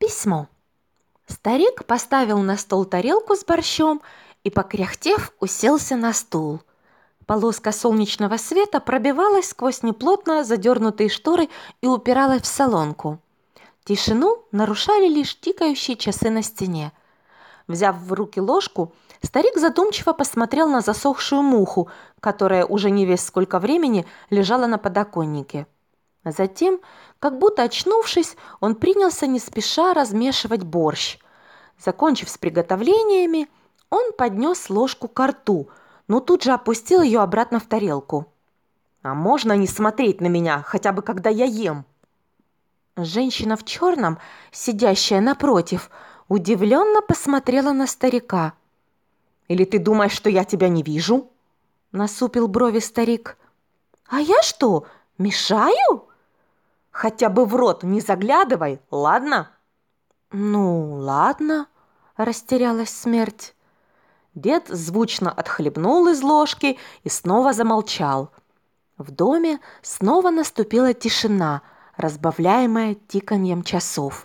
Письмо. Старик поставил на стол тарелку с борщом и, покряхтев, уселся на стул. Полоска солнечного света пробивалась сквозь неплотно задернутые шторы и упиралась в солонку. Тишину нарушали лишь тикающие часы на стене. Взяв в руки ложку, старик задумчиво посмотрел на засохшую муху, которая уже не весь сколько времени лежала на подоконнике. А затем, как будто очнувшись, он принялся не спеша размешивать борщ. Закончив с приготовлениями, он поднес ложку ко рту, но тут же опустил ее обратно в тарелку. «А можно не смотреть на меня, хотя бы когда я ем?» Женщина в черном, сидящая напротив, удивленно посмотрела на старика. «Или ты думаешь, что я тебя не вижу?» – насупил брови старик. «А я что, мешаю?» «Хотя бы в рот не заглядывай, ладно?» «Ну, ладно», – растерялась смерть. Дед звучно отхлебнул из ложки и снова замолчал. В доме снова наступила тишина, разбавляемая тиканьем часов.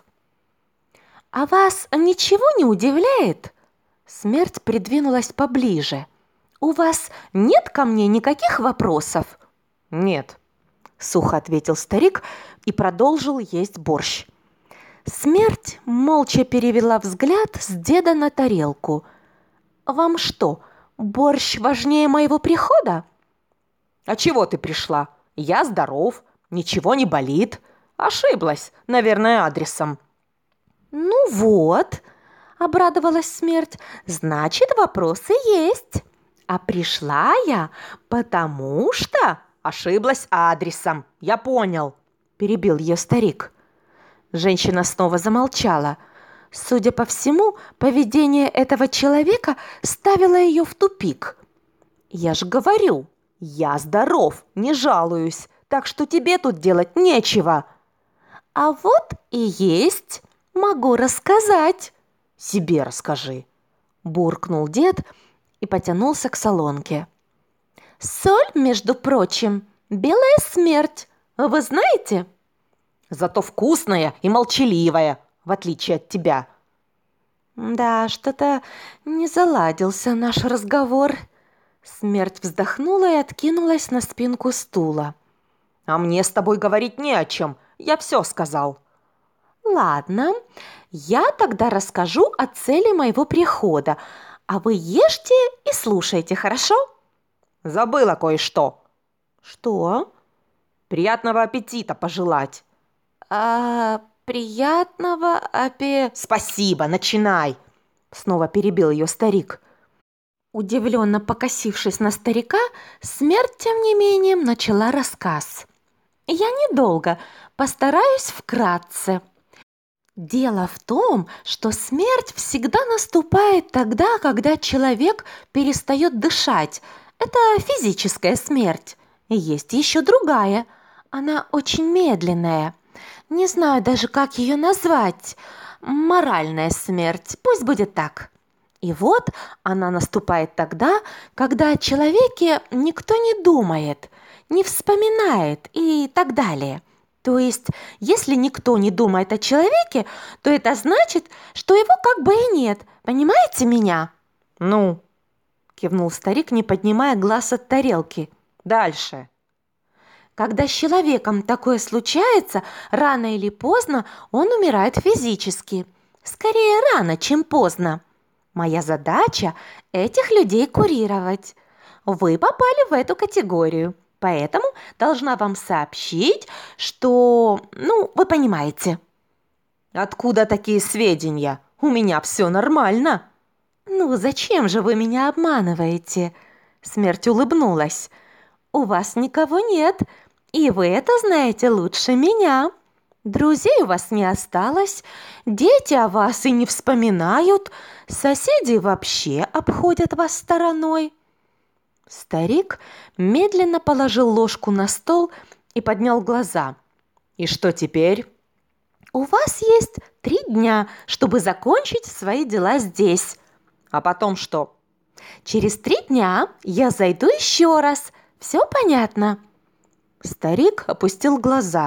«А вас ничего не удивляет?» Смерть придвинулась поближе. «У вас нет ко мне никаких вопросов?» «Нет», – сухо ответил старик и продолжил есть борщ. Смерть молча перевела взгляд с деда на тарелку. «Вам что, борщ важнее моего прихода?» «А чего ты пришла? Я здоров, ничего не болит. Ошиблась, наверное, адресом». «Ну вот», – обрадовалась смерть, – «значит, вопросы есть. А пришла я потому что...» «Ошиблась адресом, я понял», – перебил ее старик. Женщина снова замолчала. Судя по всему, поведение этого человека ставило ее в тупик. «Я же говорю, я здоров, не жалуюсь, так что тебе тут делать нечего». «А вот и есть, могу рассказать». «Себе расскажи», – буркнул дед и потянулся к солонке. «Соль, между прочим, белая смерть, вы знаете?» «Зато вкусная и молчаливая, в отличие от тебя». «Да, что-то не заладился наш разговор». Смерть вздохнула и откинулась на спинку стула. «А мне с тобой говорить не о чем, я все сказал». «Ладно, я тогда расскажу о цели моего прихода, а вы ешьте и слушайте, хорошо?» «Забыла кое-что». «Что?» «Приятного аппетита пожелать». «Приятного «Спасибо, начинай!» Снова перебил ее старик. Удивленно покосившись на старика, смерть, тем не менее, начала рассказ. «Я недолго, постараюсь вкратце. Дело в том, что смерть всегда наступает тогда, когда человек перестает дышать. Это физическая смерть. И есть еще другая. Она очень медленная. Не знаю даже, как ее назвать. Моральная смерть. Пусть будет так. И вот она наступает тогда, когда о человеке никто не думает, не вспоминает и так далее. То есть, если никто не думает о человеке, то это значит, что его как бы и нет. Понимаете меня?» «Ну?» – кивнул старик, не поднимая глаз от тарелки. «Дальше». Когда с человеком такое случается, рано или поздно он умирает физически. Скорее рано, чем поздно. Моя задача – этих людей курировать. Вы попали в эту категорию, поэтому должна вам сообщить, что… вы понимаете. «Откуда такие сведения? У меня все нормально». «Зачем же вы меня обманываете?» Смерть улыбнулась. «У вас никого нет, и вы это знаете лучше меня. Друзей у вас не осталось, дети о вас и не вспоминают, соседи вообще обходят вас стороной». Старик медленно положил ложку на стол и поднял глаза. «И что теперь?» «У вас есть 3 дня, чтобы закончить свои дела здесь». «А потом что?» «Через 3 дня я зайду еще раз. Все понятно?» Старик опустил глаза.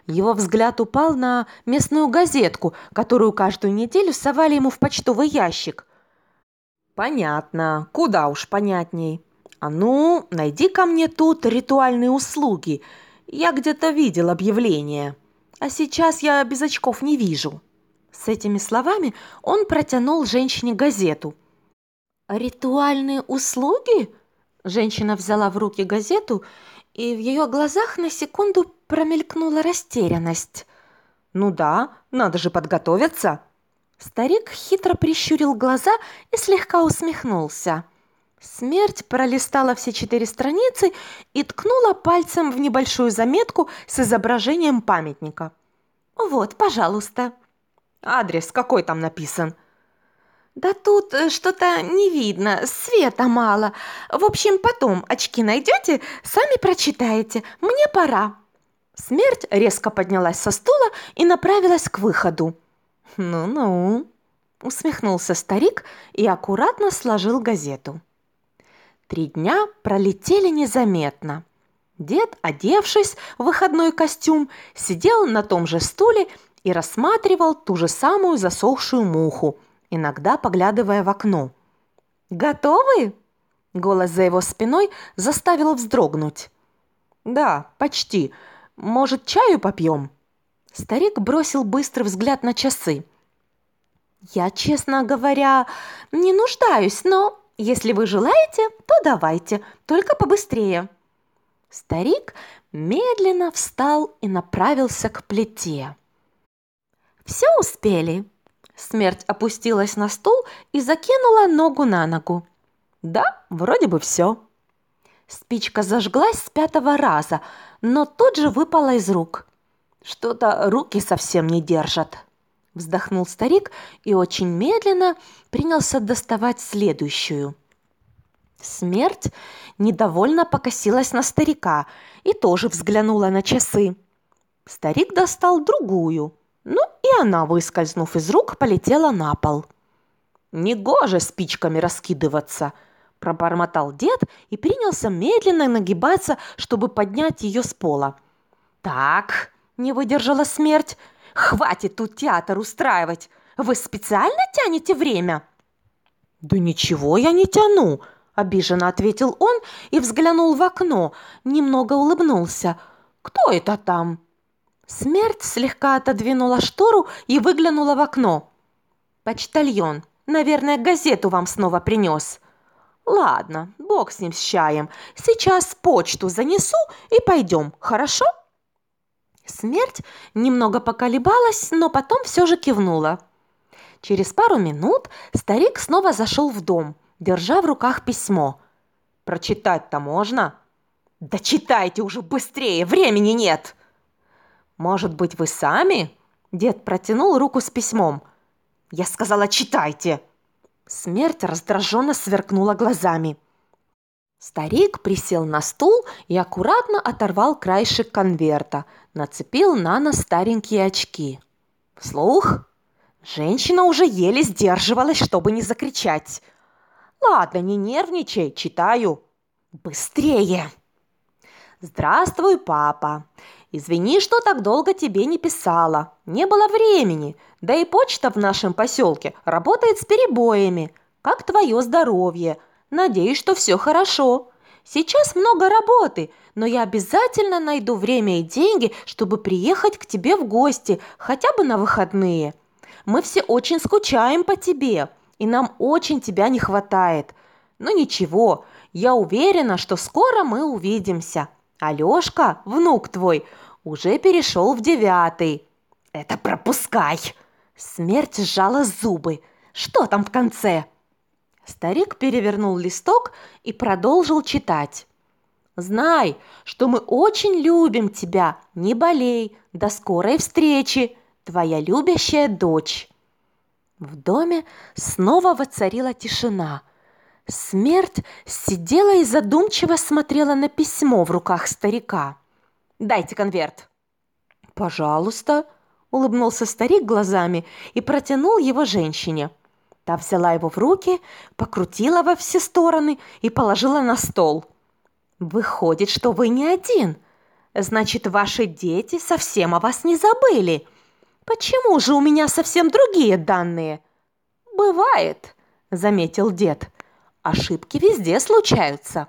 Его взгляд упал на местную газетку, которую каждую неделю совали ему в почтовый ящик. «Понятно, куда уж понятней. А ну, найди ко мне тут ритуальные услуги. Я где-то видел объявление. А сейчас я без очков не вижу». С этими словами он протянул женщине газету. «Ритуальные услуги?» Женщина взяла в руки газету, и в ее глазах на секунду промелькнула растерянность. «Ну да, надо же подготовиться». Старик хитро прищурил глаза и слегка усмехнулся. Смерть пролистала все 4 страницы и ткнула пальцем в небольшую заметку с изображением памятника. «Вот, пожалуйста». «Адрес какой там написан?» «Да тут что-то не видно, света мало. В общем, потом очки найдете, сами прочитаете. Мне пора». Смерть резко поднялась со стула и направилась к выходу. «Ну-ну», — усмехнулся старик и аккуратно сложил газету. 3 дня пролетели незаметно. Дед, одевшись в выходной костюм, сидел на том же стуле и рассматривал ту же самую засохшую муху, иногда поглядывая в окно. «Готовы?» Голос за его спиной заставил вздрогнуть. «Да, почти. Может, чаю попьем?» Старик бросил быстрый взгляд на часы. «Я, честно говоря, не нуждаюсь, но если вы желаете, то давайте, только побыстрее». Старик медленно встал и направился к плите. «Все успели?» Смерть опустилась на стул и закинула ногу на ногу. «Да, вроде бы все». Спичка зажглась с 5-го раза, но тут же выпала из рук. «Что-то руки совсем не держат», – вздохнул старик и очень медленно принялся доставать следующую. Смерть недовольно покосилась на старика и тоже взглянула на часы. Старик достал другую, и она, выскользнув из рук, полетела на пол. «Негоже спичками раскидываться», – пробормотал дед и принялся медленно нагибаться, чтобы поднять ее с пола. «Так», – не выдержала смерть, – «хватит тут театр устраивать. Вы специально тянете время?» «Да ничего я не тяну», – обиженно ответил он и взглянул в окно, немного улыбнулся. «Кто это там?» Смерть слегка отодвинула штору и выглянула в окно. «Почтальон, наверное, газету вам снова принес». «Ладно, бог с ним с чаем. Сейчас почту занесу и пойдем, хорошо?» Смерть немного поколебалась, но потом все же кивнула. Через пару минут старик снова зашел в дом, держа в руках письмо. «Прочитать-то можно?» «Да читайте уже быстрее, времени нет!» «Может быть, вы сами?» Дед протянул руку с письмом. «Я сказала, читайте!» Смерть раздраженно сверкнула глазами. Старик присел на стул и аккуратно оторвал краешек конверта, нацепил на нос старенькие очки. «Вслух?» Женщина уже еле сдерживалась, чтобы не закричать. «Ладно, не нервничай, читаю». «Быстрее!» «Здравствуй, папа. Извини, что так долго тебе не писала. Не было времени. Да и почта в нашем поселке работает с перебоями. Как твое здоровье? Надеюсь, что все хорошо. Сейчас много работы, но я обязательно найду время и деньги, чтобы приехать к тебе в гости, хотя бы на выходные. Мы все очень скучаем по тебе, и нам очень тебя не хватает. Но ничего, я уверена, что скоро мы увидимся. Алёшка, внук твой, уже перешел в 9-й. Это пропускай!» Смерть сжала зубы. «Что там в конце?» Старик перевернул листок и продолжил читать. «Знай, что мы очень любим тебя. Не болей. До скорой встречи. Твоя любящая дочь». В доме снова воцарила тишина. Смерть сидела и задумчиво смотрела на письмо в руках старика. «Дайте конверт». «Пожалуйста», – улыбнулся старик глазами и протянул его женщине. Та взяла его в руки, покрутила во все стороны и положила на стол. «Выходит, что вы не один. Значит, ваши дети совсем о вас не забыли. Почему же у меня совсем другие данные? Бывает, заметил дед. Ошибки везде случаются.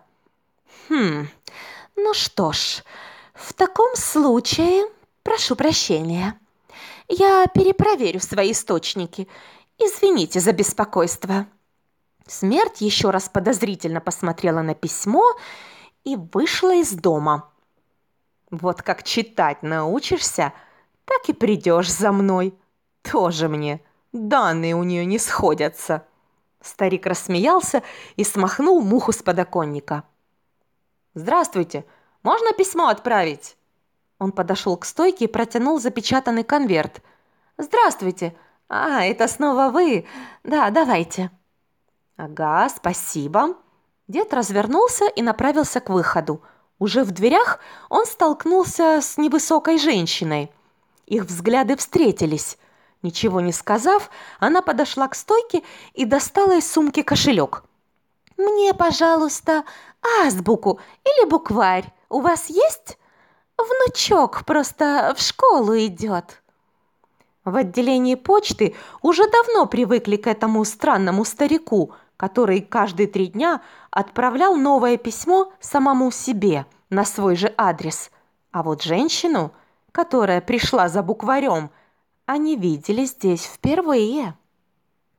Ну что ж, в таком случае, прошу прощения. Я перепроверю свои источники. Извините за беспокойство. Смерть еще раз подозрительно посмотрела на письмо и вышла из дома. Вот как читать научишься, так и придешь за мной. Тоже мне. Данные у нее не сходятся. Старик рассмеялся и смахнул муху с подоконника. «Здравствуйте, можно письмо отправить?» Он подошел к стойке и протянул запечатанный конверт. «Здравствуйте! Это снова вы? Да, давайте». «Ага, спасибо». Дед развернулся и направился к выходу. Уже в дверях он столкнулся с невысокой женщиной. Их взгляды встретились. Ничего не сказав, она подошла к стойке и достала из сумки кошелек. «Мне, пожалуйста, азбуку или букварь. У вас есть? Внучок просто в школу идет». В отделении почты уже давно привыкли к этому странному старику, который каждые 3 дня отправлял новое письмо самому себе на свой же адрес. А вот женщину, которая пришла за букварем, они видели здесь впервые.